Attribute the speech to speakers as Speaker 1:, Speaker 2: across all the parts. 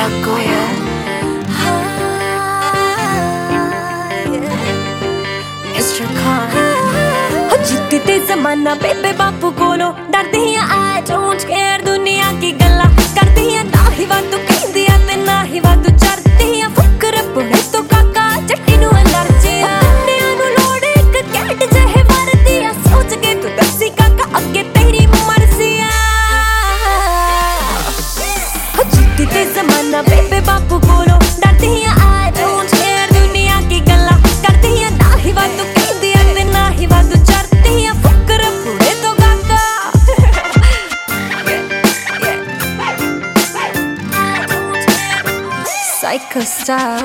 Speaker 1: Rocco, yeah. Mr. Khan.
Speaker 2: जिद्दी ते जमाना बेबे बापू कोलो डरदी आ I don't care दुनिया की गल्ला करदी आ ना ही वादू कहंदी आ ते ना ही वादू चरदी आ फुकर पुणे तो काका जट्टी नू एलर्जी आ कन्निया नू लोड़ एक कैट जहे वरदी आ सोच के तू दसी काका अगे तेरी मर्जी आ जिद्दी ते जमाना बेबे बापू कोलो डरदी आ I don't care दुनिया की गल्ला करदी आ ना ही वादू कहंदी आ ते ना ही वादू Psycho style,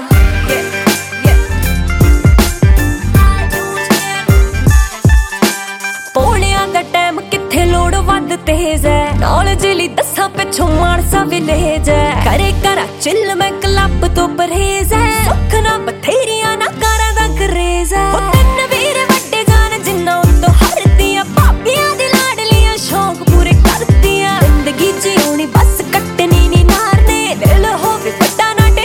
Speaker 2: ਪੌਣਿਆਂ ਦਾ ਟਾਈਮ ਕਿੱਥੇ ਲੋੜ ਵੱਧ ਤੇਜ਼ ਹੈ ਨੌਲੇਜ ਲਈ ਦੱਸਾਂ ਪਿੱਛੋਂ ਮਾਰਸਾ ਵਿਲੇਜ ਹੈ ਕਰੇ ਕਰਾ ਚਿੱਲ ਮੈਂ ਕਲੱਬ ਤੋਂ ਪਰਹੇਜ਼ ਹੈ ਸੁੱਖ ਨਾ ਬਥੇਰੀਆਂ ਨਾ ਕਾਰਾਂ ਦਾ ਕਰੇਜ਼ ਹੈ ਉਹ ਤਿੰਨ ਵੀਰ ਵੱਡੇ ਜਾਨ ਜਿੰਨਾ ਉਤੋਂ ਹਰਦੀਆਂ ਭਾਬੀਆਂ ਦੀ ਲਾਡਲੀਆਂ ਸ਼ੌਂਕ ਪੂਰੇ ਕਰਦੀਆਂ ਜ਼ਿੰਦਗੀ ਜਿਉਣੀ ਬਸ ਕੱਟਣੀ ਨੀ ਨਾਰਨੇ ਦਿਲ ਹੋਵੇ ਵੱਡਾ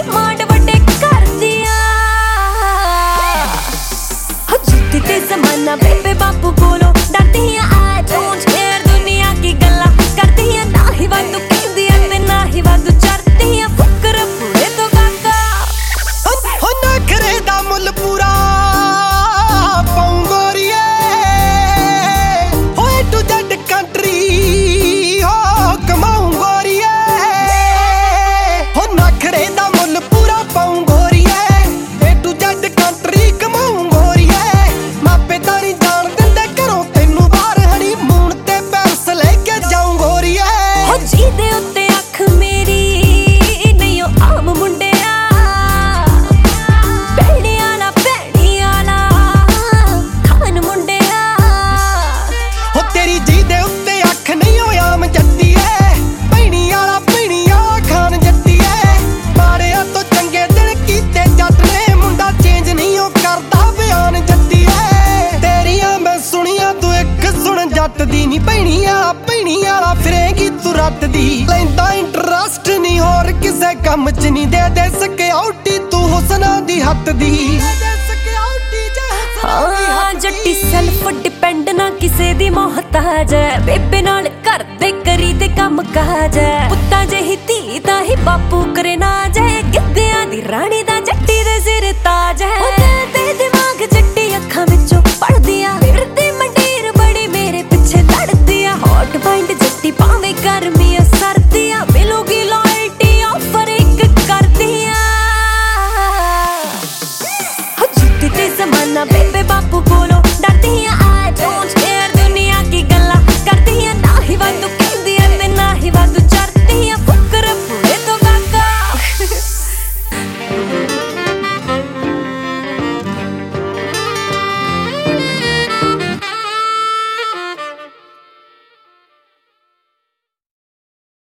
Speaker 2: ਤੇ ਜ਼ਮਾਨਾ ਬੇਬੇ ਬਾਪੂ ਕੋਲੋਂ ਡਰਦੀ ਆ I don't care ਦੁਨੀਆ ਕੀ ਗੱਲਾਂ ਕਰਦੀ ਆ ਨਾ ਹੀ ਵਾਦੂ ਕਹਿੰਦੀ ਆ ਤੇ ਨਾ ਹੀ ਵਾਦੂ ਚਰਦੀ ਆ ਫੁਕਰ ਪੂਰੇ ਤੋਂ ਕਾਕਾ
Speaker 3: ਹੋ ਨਖਰੇ ਦਾ ਮੁੱਲ ਪੂਰਾ ਪਾਉਂ ਗੋਰੀਏ ਹੋਏ ਟੂ ਜੱਟ ਕੰਟਰੀ ਹੋ ਕਮਾਉਂ ਗੋਰੀਏ ਹੋ ਨਖਰੇ ਦਾ ਮੁੱਲ ਪੂਰਾ ਪਾਉਂ ਗੋਰੀਏ ਏ ਟੂ ਜੱਟ ਕੰਟਰੀ ਕਮਾਉਂ
Speaker 2: ਜਿਹਦੇ ਉੱਤੇ ਅੱਖ ਮੇਰੀ ਨਹੀਂ ਉਹ ਆਮ ਮੁੰਡਿਆ ਭੈਣਿਆਂ ਨਾ ਖਾਨ ਮੁੰਡਿਆ
Speaker 3: ਹੋ ਤੇਰੀ ਜਿਹਦੇ ਉੱਤੇ ਅੱਖ ਨਹੀਂ ਉਹ ਆਮ ਜੱਟੀਏ ਭੈਣੀਆਂ ਖਾਨ ਜੱਟੀਏ ਮਾੜਿਆਂ ਤੋਂ ਚੰਗੇ ਦਿਨ ਕੀਤੇ ਜੱਟ ਨੇ ਮੁੰਡਾ ਚੇਂਜ ਨਹੀਂ ਉਹ ਕਰਦਾ ਬਿਆਨ ਜੱਟੀਏ ਤੇਰੀਆਂ ਮੈਂ ਸੁਣੀਆਂ ਤੂੰ ਇੱਕ ਸੁਣ ਜੱਟ ਦੀ ਨਹੀਂ ਭੈਣੀਆਂ ਫਿਰੇਗੀ ਤੂੰ ਰੱਤ ਦੀ ਲੈਂਦਾ ਇੰਟਰਸਟ ਨਹੀਂ ਹੋਰ ਕਿਸੇ ਕੰਮ ਚ ਨਹੀਂ ਦੇ ਸਿਕਿਉਰਿਟੀ ਤੂੰ ਹੁਸਨਾ ਦੀ ਹੱਥ ਦੀ
Speaker 2: ਜੱਟੀ ਸੈਲਫ ਡਿਪੈਂਡ ਨਾ ਕਿਸੇ ਦੀ ਮੁਹਤਾਜ ਹੈ ਬੇਬੇ ਨਾਲ ਘਰ ਦੇ ਕਰੀ ਤੇ ਕੰਮ ਕਾਜ ਹੈ ਪੁੱਤਾਂ ਜਿਹੀ ਧੀ ਦਾ ਹੀ ਬਾਪੂ ਕਰੇ ਨਾ